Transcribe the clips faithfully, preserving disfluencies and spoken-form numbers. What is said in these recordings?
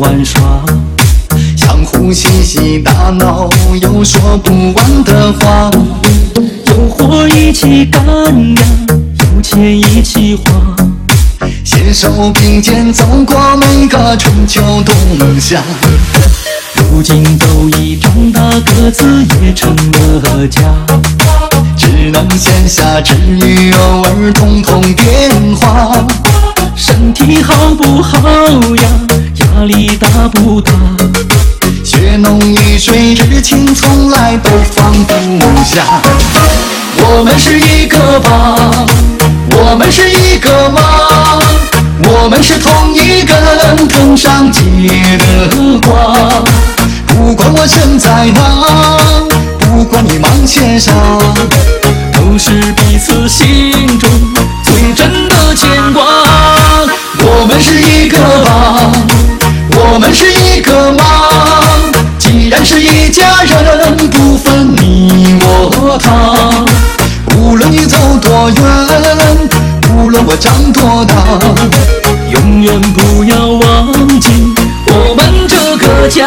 玩耍，相互嬉戏打闹，有说不完的话。有火一起干呀，有钱一起花，携手并肩走过每个春秋冬夏。如今都已长大，各自也成了家，只能闲暇之余偶尔通通电话。身体好不好呀？压力大不大？血浓于水，之情从来都放不下。我们是一个吧，我们是一个吗？我们是同一根藤上结的瓜。不管我身在哪，不管你忙些啥，都是彼此心中最真的牵挂。我们是一个吧，我们是一个吗？既然是一家人，不分你我他。无论你走多远，无论我长多大，永远不要忘记我们这个家。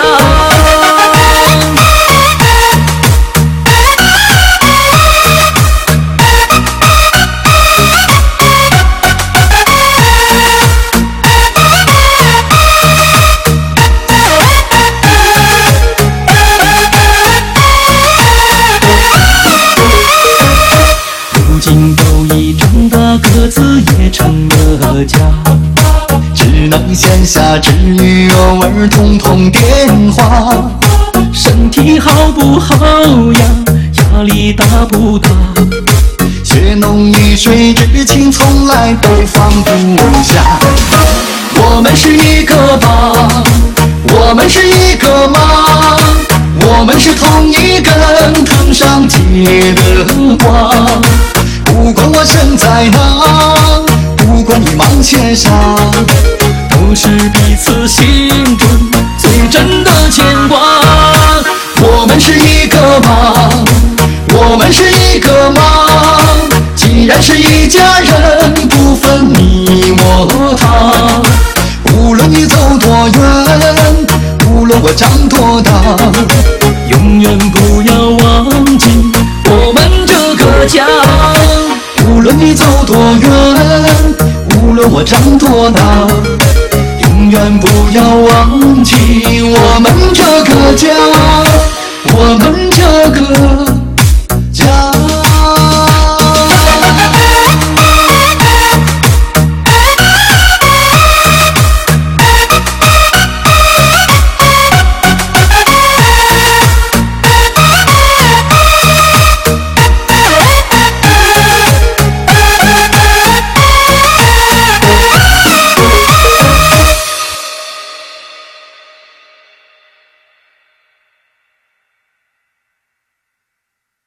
都已长大，各自也成了家，只能闲暇之余偶尔通通电话。身体好不好呀？压力大不大？血浓于水，之情从来都放不下。我们是一个吧，我们是一个吗？我们是同一根藤上结的瓜。不管我身在哪，不管你忙些啥，都是彼此心中最真的牵挂。我们是一个吧，我们是一个吗？既然是一家人，不分你我他。无论你走多远，无论我长多大，永远不要忘记我们这个家。无论你走多远，无论我长多大，永远不要忘记